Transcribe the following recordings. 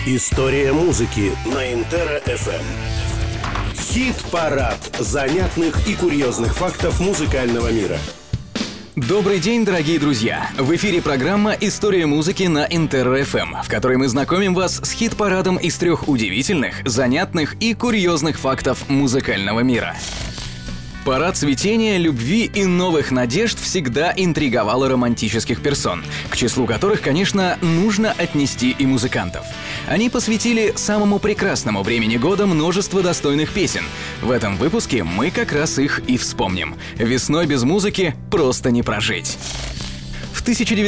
История музыки на Интера FM. Хит-парад занятных и курьезных фактов музыкального мира. Добрый день, дорогие друзья! В эфире программа «История музыки» на Интера FM, в которой мы знакомим вас с хит-парадом из 3 удивительных, занятных и курьезных фактов музыкального мира. Парад цветения, любви и новых надежд всегда интриговал романтических персон, к числу которых, конечно, нужно отнести и музыкантов. Они посвятили самому прекрасному времени года множество достойных песен. В этом выпуске мы как раз их и вспомним. Весной без музыки просто не прожить. В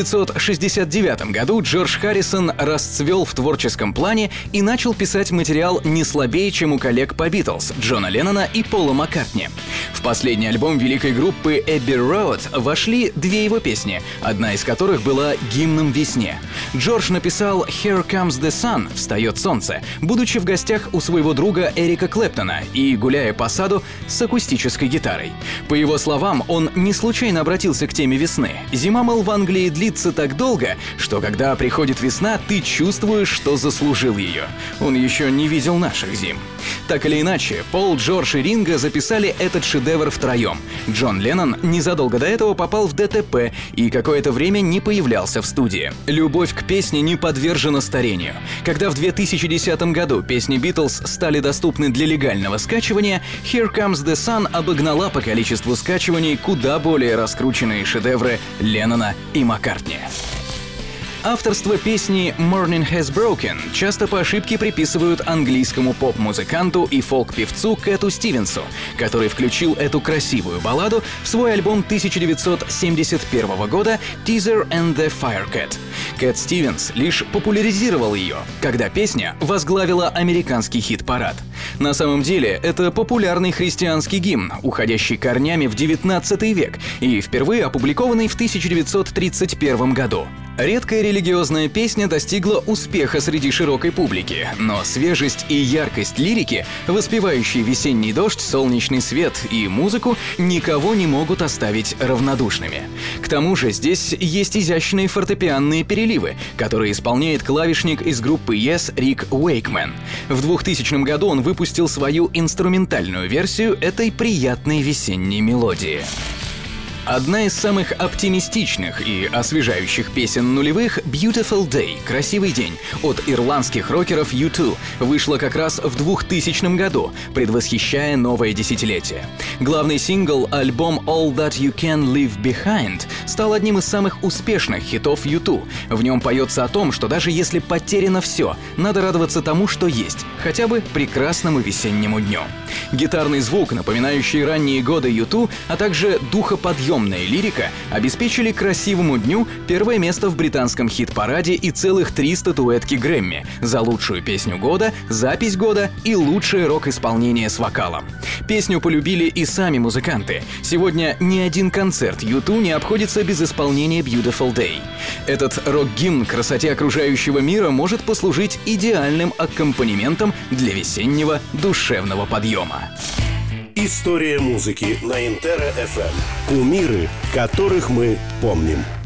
1969 году Джордж Харрисон расцвел в творческом плане и начал писать материал не слабее, чем у коллег по Битлз, Джона Леннона и Пола Маккартни. В последний альбом великой группы Эбби Роуд вошли 2 его песни, одна из которых была гимном весне. Джордж написал «Here Comes the Sun» — «Встает солнце», будучи в гостях у своего друга Эрика Клэптона и гуляя по саду с акустической гитарой. По его словам, он не случайно обратился к теме весны. Зима, мол, в Англии длится так долго, что когда приходит весна, ты чувствуешь, что заслужил ее. Он еще не видел наших зим. Так или иначе, Пол, Джордж и Ринго записали этот шедевр втроем. Джон Леннон незадолго до этого попал в ДТП и какое-то время не появлялся в студии. Любовь к песне не подвержена старению. Когда в 2010 году песни Битлз стали доступны для легального скачивания, «Here Comes the Sun» обогнала по количеству скачиваний куда более раскрученные шедевры Леннона и Маккартни. Авторство песни «Morning Has Broken» часто по ошибке приписывают английскому поп-музыканту и фолк-певцу Кэту Стивенсу, который включил эту красивую балладу в свой альбом 1971 года «Teaser and the Firecat». Кэт Стивенс лишь популяризировал ее, когда песня возглавила американский хит-парад. На самом деле, это популярный христианский гимн, уходящий корнями в 19 век и впервые опубликованный в 1931 году. Редкая религиозная песня достигла успеха среди широкой публики, но свежесть и яркость лирики, воспевающие весенний дождь, солнечный свет и музыку, никого не могут оставить равнодушными. К тому же здесь есть изящные фортепианные переливы, которые исполняет клавишник из группы Yes Рик Уэйкмен. В 2000 году он выпустил свою инструментальную версию этой приятной весенней мелодии. Одна из самых оптимистичных и освежающих песен нулевых «Beautiful Day» — «Красивый день» от ирландских рокеров U2 вышла как раз в 2000 году, предвосхищая новое десятилетие. Главный сингл, альбом «All That You Can Leave Behind» стал одним из самых успешных хитов U2. В нем поется о том, что даже если потеряно все, надо радоваться тому, что есть, хотя бы прекрасному весеннему дню. Гитарный звук, напоминающий ранние годы U2, а также духоподъемная лирика обеспечили красивому дню первое место в британском хит-параде и целых 3 статуэтки Грэмми за лучшую песню года, запись года и лучшее рок-исполнение с вокалом. Песню полюбили и сами музыканты. Сегодня ни один концерт U2 не обходится без исполнения «Beautiful Day». Этот рок-гимн красоте окружающего мира может послужить идеальным аккомпанементом для весеннего душевного подъема. История музыки на Интера FM. Кумиры, которых мы помним.